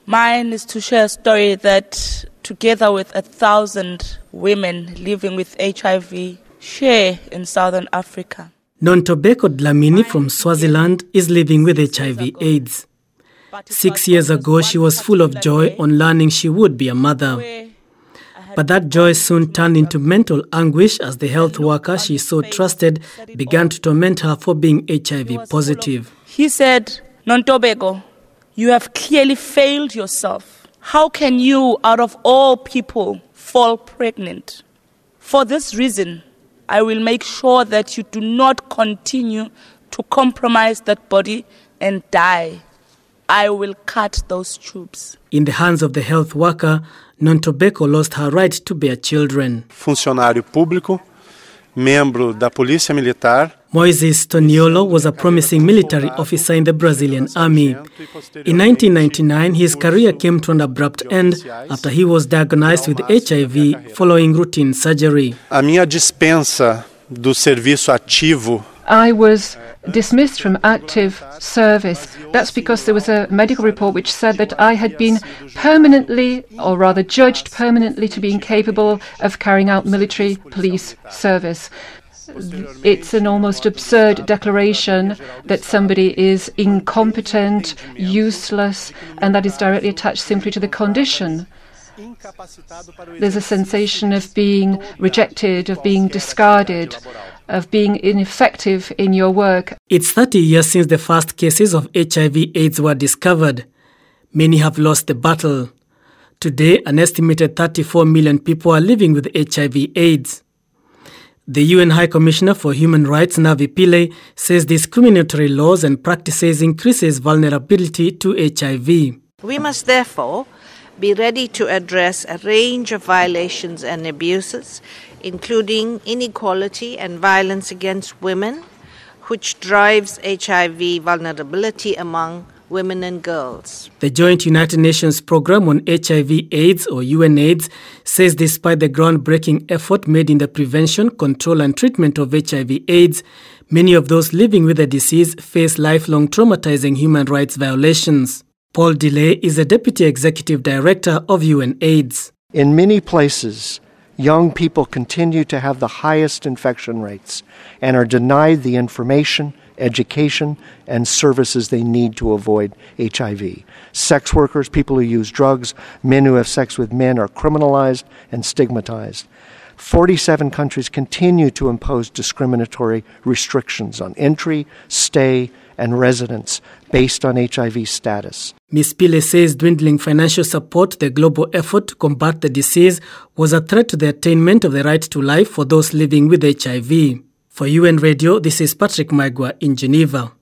Mine is to share a story that, together with 1,000 women living with HIV, share in Southern Africa. Nontobeko Dlamini from Swaziland is living with HIV/AIDS. 6 years ago, she was full of joy on learning she would be a mother. But that joy soon turned into mental anguish as the health worker she so trusted began to torment her for being HIV positive. He said, "Nontobeko, you have clearly failed yourself. How can you, out of all people, fall pregnant? For this reason, I will make sure that you do not continue to compromise that body and die. I will cut those tubes." In the hands of the health worker, Nontobeko lost her right to bear children. Funcionário público, membro da Polícia Militar. Moises Toniolo was a promising military officer in the Brazilian army. In 1999, his career came to an abrupt end after he was diagnosed with HIV following routine surgery. A minha dispensa do serviço ativo. I was dismissed from active service. That's because there was a medical report which said that I had been permanently, or rather judged permanently, to be incapable of carrying out military police service. It's an almost absurd declaration that somebody is incompetent, useless, and that is directly attached simply to the condition. There's a sensation of being rejected, of being discarded, of being ineffective in your work. It's 30 years since the first cases of HIV/AIDS were discovered. Many have lost the battle. Today, an estimated 34 million people are living with HIV/AIDS. The UN High Commissioner for Human Rights, Navi Pillay, says discriminatory laws and practices increases vulnerability to HIV. We must therefore be ready to address a range of violations and abuses, including inequality and violence against women, which drives HIV vulnerability among women and girls. The Joint United Nations Programme on HIV/AIDS, or UNAIDS, says despite the groundbreaking effort made in the prevention, control and treatment of HIV/AIDS, many of those living with the disease face lifelong traumatizing human rights violations. Paul DeLay is the Deputy Executive Director of UNAIDS. In many places, young people continue to have the highest infection rates and are denied the information, education, and services they need to avoid HIV. Sex workers, people who use drugs, men who have sex with men are criminalized and stigmatized. 47 countries continue to impose discriminatory restrictions on entry, stay, and residence based on HIV status. Ms. Pillay says dwindling financial support, the global effort to combat the disease, was a threat to the attainment of the right to life for those living with HIV. For UN Radio, this is Patrick Maigwa in Geneva.